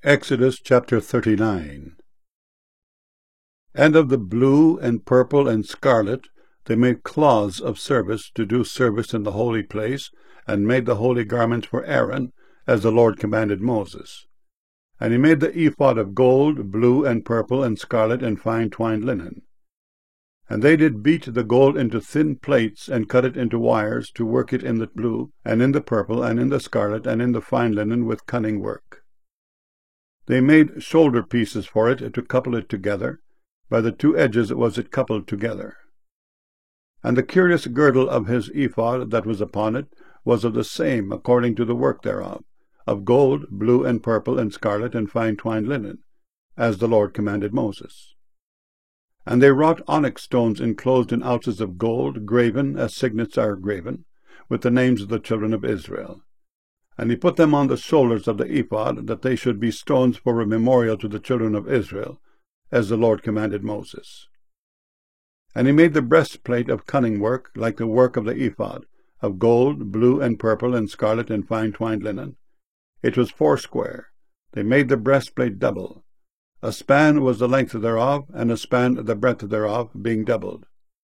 Exodus chapter 39. And of the blue and purple and scarlet they made cloths of service to do service in the holy place, and made the holy garments for Aaron, as the Lord commanded Moses. And he made the ephod of gold, blue and purple and scarlet and fine twined linen. And they did beat the gold into thin plates, and cut it into wires, to work it in the blue, and in the purple, and in the scarlet, and in the fine linen with cunning work. They made shoulder pieces for it to couple it together. By the two edges was it coupled together. And the curious girdle of his ephod that was upon it was of the same according to the work thereof, of gold, blue and purple and scarlet and fine twined linen, as the Lord commanded Moses. And they wrought onyx stones enclosed in ouches of gold, graven as signets are graven, with the names of the children of Israel. And he put them on the shoulders of the ephod, that they should be stones for a memorial to the children of Israel, as the Lord commanded Moses. And he made the breastplate of cunning work, like the work of the ephod, of gold, blue and purple and scarlet and fine twined linen. It was foursquare. They made the breastplate double. A span was the length thereof, and a span the breadth thereof, being doubled.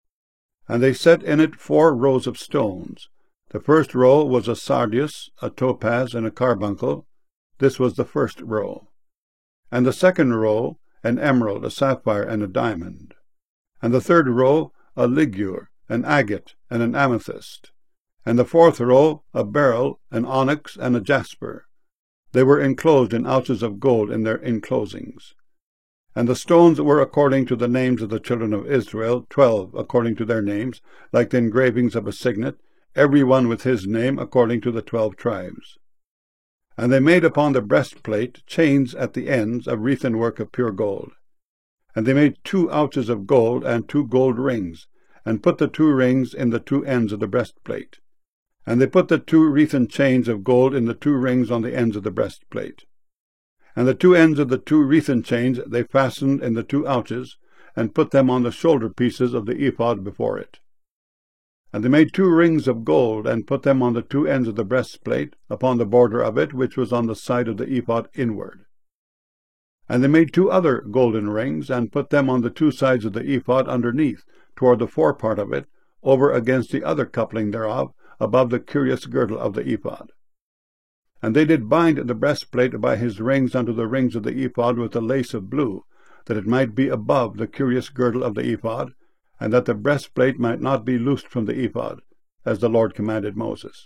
And they set in it 4 rows of stones. The first row was a sardius, a topaz, and a carbuncle. This was the first row. And the second row, an emerald, a sapphire, and a diamond. And the third row, a ligure, an agate, and an amethyst. And the fourth row, a beryl, an onyx, and a jasper. They were enclosed in ouches of gold in their enclosings. And the stones were according to the names of the children of Israel, 12 according to their names, like the engravings of a signet, every one with his name according to the 12 tribes. And they made upon the breastplate chains at the ends of wreathen work of pure gold. And they made 2 ouches of gold and 2 gold rings, and put the 2 rings in the 2 ends of the breastplate. And they put the 2 wreathen chains of gold in the 2 rings on the ends of the breastplate. And the 2 ends of the 2 wreathen chains they fastened in the 2 ouches, and put them on the shoulder pieces of the ephod before it. And they made 2 rings of gold, and put them on the 2 ends of the breastplate, upon the border of it, which was on the side of the ephod inward. And they made 2 other golden rings, and put them on the 2 sides of the ephod underneath, toward the forepart of it, over against the other coupling thereof, above the curious girdle of the ephod. And they did bind the breastplate by his rings unto the rings of the ephod with a lace of blue, that it might be above the curious girdle of the ephod, and that the breastplate might not be loosed from the ephod, as the Lord commanded Moses.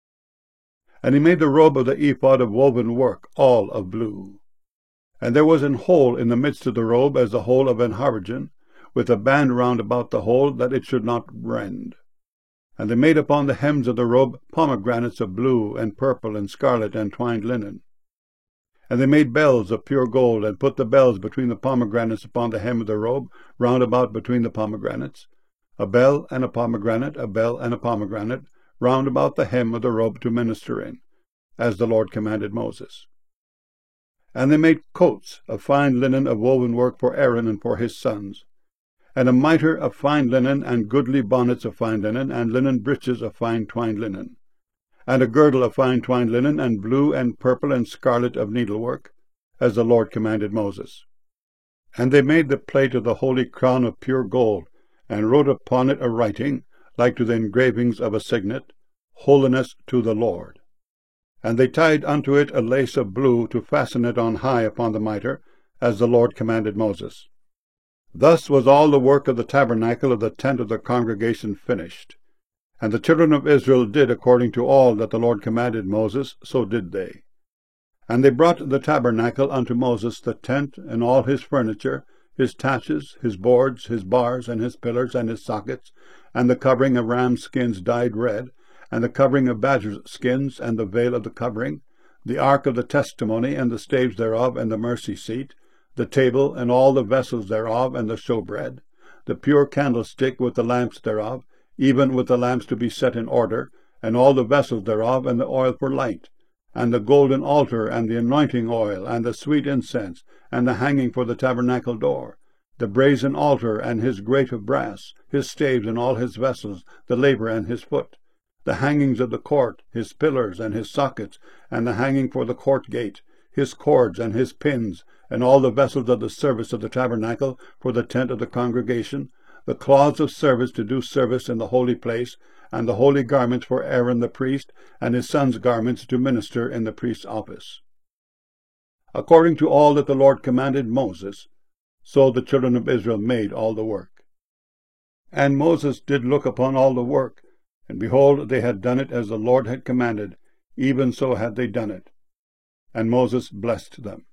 And he made the robe of the ephod of woven work, all of blue. And there was an hole in the midst of the robe as the hole of an habergeon, with a band round about the hole, that it should not rend. And they made upon the hems of the robe pomegranates of blue and purple and scarlet and twined linen. And they made bells of pure gold, and put the bells between the pomegranates upon the hem of the robe, round about between the pomegranates, a bell and a pomegranate, a bell and a pomegranate, round about the hem of the robe to minister in, as the Lord commanded Moses. And they made coats of fine linen of woven work for Aaron and for his sons, and a mitre of fine linen, and goodly bonnets of fine linen, and linen breeches of fine twined linen, and a girdle of fine twined linen, and blue and purple and scarlet of needlework, as the Lord commanded Moses. And they made the plate of the holy crown of pure gold, and wrote upon it a writing, like to the engravings of a signet, Holiness to the Lord. And they tied unto it a lace of blue, to fasten it on high upon the mitre, as the Lord commanded Moses. Thus was all the work of the tabernacle of the tent of the congregation finished. And the children of Israel did according to all that the Lord commanded Moses, so did they. And they brought the tabernacle unto Moses, the tent, and all his furniture, his taches, his boards, his bars, and his pillars, and his sockets, and the covering of rams' skins dyed red, and the covering of badgers' skins, and the veil of the covering, the ark of the testimony, and the staves thereof, and the mercy seat, the table, and all the vessels thereof, and the showbread, the pure candlestick with the lamps thereof, even with the lamps to be set in order, and all the vessels thereof, and the oil for light, and the golden altar, and the anointing oil, and the sweet incense, and the hanging for the tabernacle door, the brazen altar, and his grate of brass, his staves, and all his vessels, the laver and his foot, the hangings of the court, his pillars, and his sockets, and the hanging for the court gate, his cords and his pins, and all the vessels of the service of the tabernacle for the tent of the congregation, the cloths of service to do service in the holy place, and the holy garments for Aaron the priest, and his sons' garments to minister in the priest's office. According to all that the Lord commanded Moses, so the children of Israel made all the work. And Moses did look upon all the work, and behold, they had done it as the Lord had commanded, even so had they done it. And Moses blessed them.